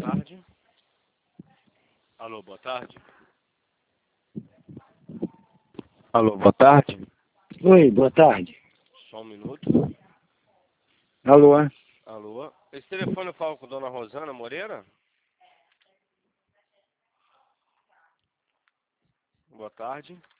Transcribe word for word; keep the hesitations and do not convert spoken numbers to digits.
tarde. Alô, boa tarde. Alô, boa tarde. Oi, boa tarde. Só um minuto. Alô? Alô. Esse telefone eu falo com a dona Rosana Moreira? Boa tarde.